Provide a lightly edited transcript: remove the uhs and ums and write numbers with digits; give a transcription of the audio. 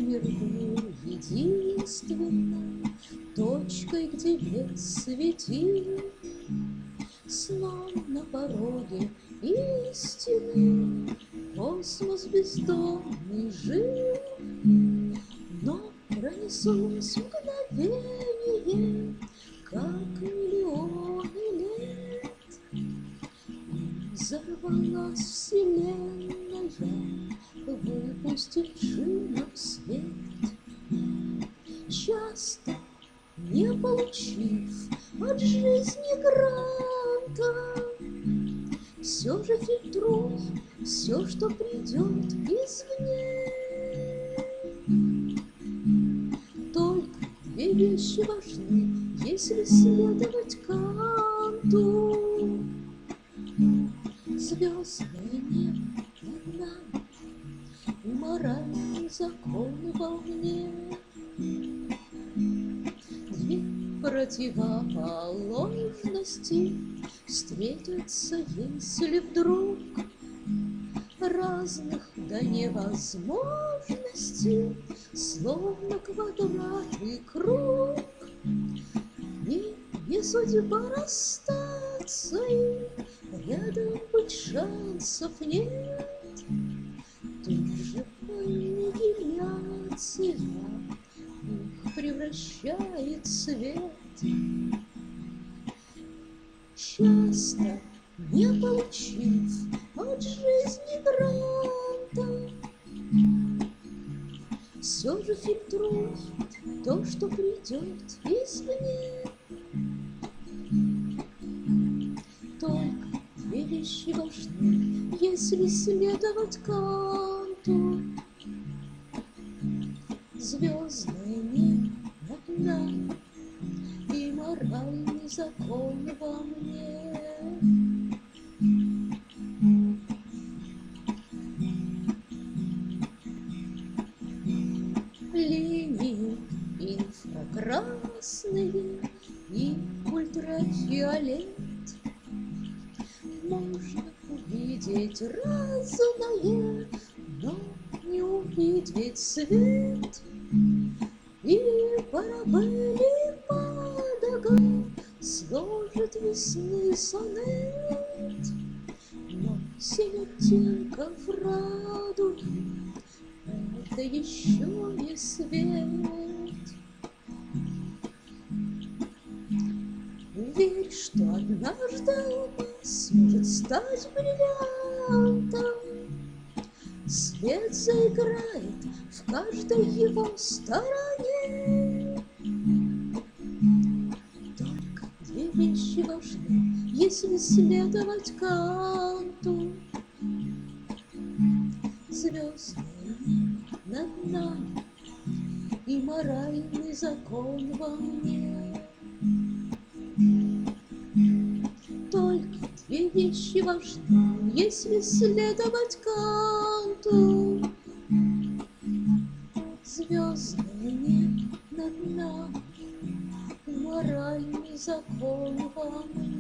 мир был единственной точкой, где без светил, сном на пороге истины космос бездонный жил. Но пронеслось мгновение, как миллионы лет, взорвалась вселенная, выпустив джинов свет. Часто, не получив от жизни гранта, все же фильтруй все, что придет извне. Только две вещи важны, если следовать Канту: звездное небо над нами и моральный закон во мне. Две противоположности встретятся, если вдруг разных до невозможности, словно квадрат и круг. И не судьба расстаться им, рядом быть шансов нет. Тут же аннигиляция их превращает в свет. Часто, не получив от жизни гранта, все же фильтрует то, что придет извне. Только две вещи важны, если следовать Канту: звездное небо над нами и моральный закон во мне. Линии инфракрасные и ультрафиолет можно увидеть разное, но не увидеть свет. И парабели Падага сложит весны сонет, но 7 оттенков радуги — это еще не свет. Верь, что однажды алмаз может стать бриллиантом. Свет заиграет в каждой его стороне. Только две вещи важны, если следовать Канту: звездное небо над нами и моральный закон во мне. Только две вещи важны, если следовать Канту: звездное небо над нами и моральный закон во мне.